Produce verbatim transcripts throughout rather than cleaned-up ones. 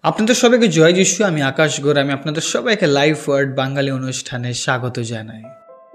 আপনাদের সবাইকে জয় যিশু। আমি আকাশ গোর। আমি আপনাদের সবাইকে লাইভ ওয়ার্ড বাঙালি অনুষ্ঠানে স্বাগত জানাই।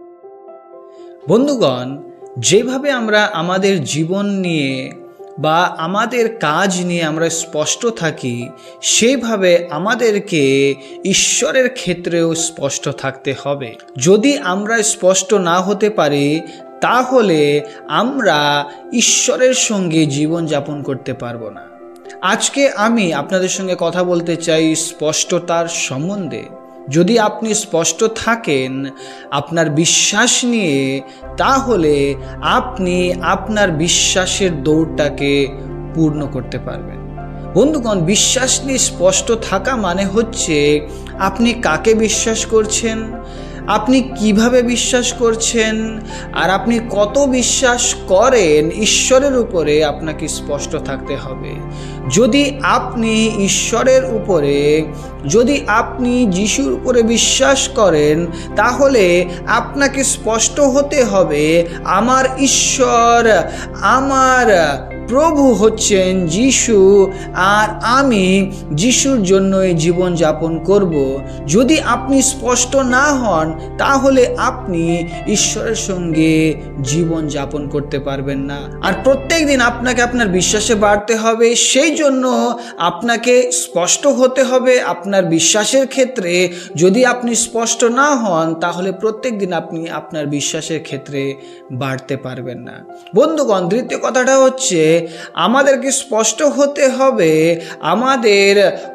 বন্ধুগণ, যেভাবে আমরা আমাদের জীবন নিয়ে বা আমাদের কাজ নিয়ে আমরা স্পষ্ট থাকি, সেইভাবে আমাদেরকে ঈশ্বরের ক্ষেত্রেও স্পষ্ট থাকতে হবে। যদি আমরা স্পষ্ট না হতে পারি, তাহলে আমরা ঈশ্বরের সঙ্গে জীবন যাপন করতে পারবো না। আজকে আমি আপনাদের সঙ্গে কথা বলতে চাই স্পষ্টতার সম্বন্ধে। যদি আপনি স্পষ্ট থাকেন আপনার বিশ্বাস নিয়ে, তাহলে আপনি আপনার বিশ্বাসের দৌড়টাকে পূর্ণ করতে পারবেন। বন্ধুগণ, বিশ্বাস নিয়ে স্পষ্ট থাকা মানে হচ্ছে আপনি কাকে বিশ্বাস করছেন, আপনি কিভাবে বিশ্বাস করছেন, আর আপনি কত বিশ্বাস করেন ঈশ্বরের উপরে আপনাকে স্পষ্ট থাকতে হবে। যদি আপনি ঈশ্বরের উপরে যদি আপনি যিশুর উপরে বিশ্বাস করেন, তাহলে আপনাকে স্পষ্ট হতে হবে আমার ঈশ্বর, আমার প্রভু হচ্ছেন যিশু, আর আমি যিশুর জন্যই জীবন যাপন করব। যদি আপনি স্পষ্ট না হন, তাহলে আপনি ঈশ্বরের সঙ্গে জীবন যাপন করতে পারবেন না। আর প্রত্যেক দিন আপনাকে আপনার বিশ্বাসে বাড়তে হবে। সেই জন্য আপনাকে স্পষ্ট হতে হবে আপনার বিশ্বাসের ক্ষেত্রে। যদি আপনি স্পষ্ট না হন, তাহলে প্রত্যেক দিন আপনি আপনার বিশ্বাসের ক্ষেত্রে বাড়তে পারবেন না। বন্ধুগণ, দ্বিতীয় কথাটা হচ্ছে আমাদেরকে স্পষ্ট হতে হবে আমাদের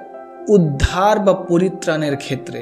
উদ্ধার বা পরিত্রাণের ক্ষেত্রে।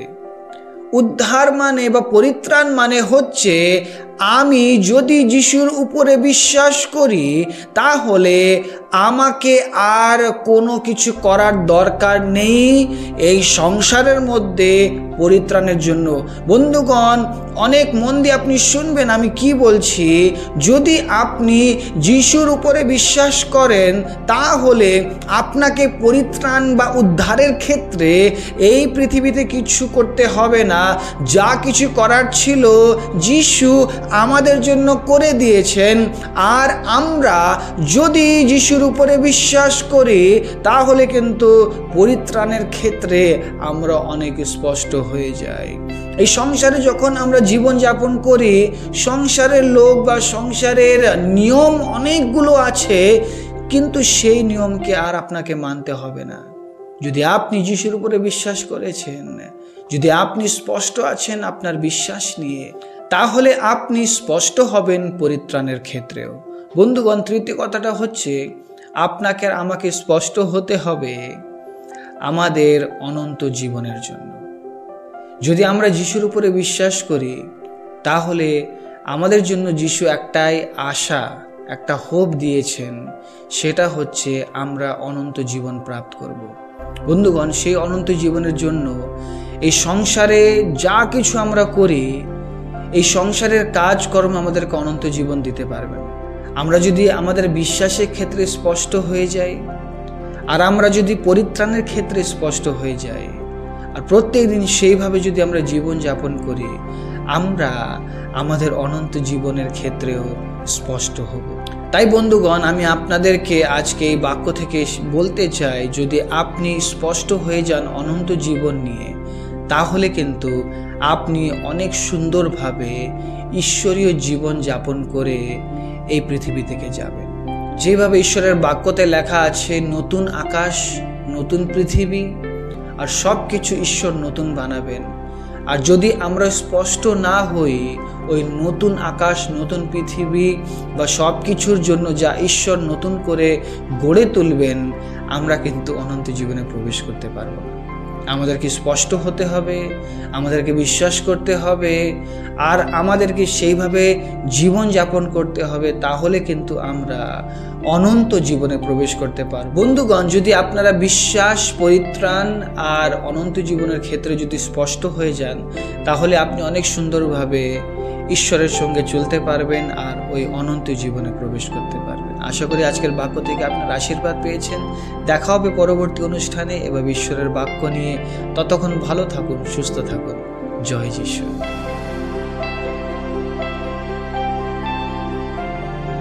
উদ্ধার মানে বা পরিত্রাণ মানে হচ্ছে আমি যদি যিশুর উপরে বিশ্বাস করি, তাহলে আমাকে আর কোনো কিছু করার দরকার নেই এই সংসারের মধ্যে পরিত্রাণের জন্য। বন্ধুগণ, অনেক মন দিয়ে আপনি শুনবেন আমি কি বলছি। যদি আপনি যিশুর উপরে বিশ্বাস করেন, তাহলে আপনাকে পরিত্রাণ বা উদ্ধারের ক্ষেত্রে এই পৃথিবীতে কিছু করতে হবে না। যা কিছু করার ছিল যিশু আমাদের জন্য করে দিয়েছেন। আর আমরা যদি যিশুর উপরে বিশ্বাস করি, তাহলে কিন্তু পরিত্রাণের ক্ষেত্রে আমরা অনেক স্পষ্ট হয়ে যাই। এই সংসারে যখন আমরা জীবন যাপন করি, সংসারের লোক বা সংসারের নিয়ম অনেকগুলো আছে, কিন্তু সেই নিয়মকে আর আপনাকে মানতে হবে না। যদি আপনি যিশুর উপরে বিশ্বাস করেছেন, যদি আপনি স্পষ্ট আছেন আপনার বিশ্বাস নিয়ে, তাহলে আপনি স্পষ্ট হবেন পরিত্রাণের ক্ষেত্রেও। বন্ধুগণ, তৃতীয় কথাটা হচ্ছে আপনাকে আর আমাকে স্পষ্ট হতে হবে আমাদের অনন্ত জীবনের জন্য। যদি আমরা যিশুর উপরে বিশ্বাস করি, তাহলে আমাদের জন্য যিশু একটাই আশা, একটা হোপ দিয়েছেন, সেটা হচ্ছে আমরা অনন্ত জীবন প্রাপ্ত করব। বন্ধুগণ, সেই অনন্ত জীবনের জন্য এই সংসারে যা কিছু আমরা করি, এই সংসারের কাজকর্ম আমাদেরকে অনন্ত জীবন দিতে পারবে না। আমরা যদি আমাদের বিশ্বাসের ক্ষেত্রে স্পষ্ট হয়ে যাই, আর আমরা যদি পরিত্রাণের ক্ষেত্রে স্পষ্ট হয়ে যাই, আর প্রত্যেক দিন সেইভাবে যদি আমরা জীবন যাপন করি, আমরা আমাদের অনন্ত জীবনের ক্ষেত্রেও স্পষ্ট হব। তাই বন্ধুগণ, আমি আপনাদেরকে আজকে এই বাক্য থেকে বলতে চাই, যদি আপনি স্পষ্ট হয়ে যান অনন্ত জীবন নিয়ে, তাহলে কিন্তু আপনি অনেক সুন্দরভাবে ঈশ্বরীয় জীবন যাপন করে এই পৃথিবী থেকে যাবেন। যেভাবে ঈশ্বরের বাক্যতে লেখা আছে, নতুন আকাশ, নতুন পৃথিবী, আর সব কিছু ঈশ্বর নতুন বানাবেন। আর যদি আমরা স্পষ্ট না হই ওই নতুন আকাশ, নতুন পৃথিবী বা সব কিছুর জন্য যা ঈশ্বর নতুন করে গড়ে তুলবেন, আমরা কিন্তু অনন্ত জীবনে প্রবেশ করতে পারবো না। আমাদেরকে স্পষ্ট হতে হবে, আমাদেরকে বিশ্বাস করতে হবে, আর আমাদেরকে সেইভাবে জীবন যাপন করতে হবে। তাহলে কিন্তু আমরা অনন্ত জীবনে প্রবেশ করতে পারব। বন্ধুগণ, যদি আপনারা বিশ্বাস, পরিত্রাণ আর অনন্ত জীবনের ক্ষেত্রে যদি স্পষ্ট হয়ে যান, তাহলে আপনি অনেক সুন্দরভাবে ঈশ্বরের সঙ্গে চলতে পারবেন আর ওই অনন্ত জীবনে প্রবেশ করতে পারবেন। আশা করি আজকের বাক্য থেকে আপনার আশীর্বাদ পেয়েছেন। দেখা হবে পরবর্তী অনুষ্ঠানে এবং ঈশ্বরের বাক্য নিয়ে। ততক্ষণ ভালো থাকুন, সুস্থ থাকুন। জয় যিশু।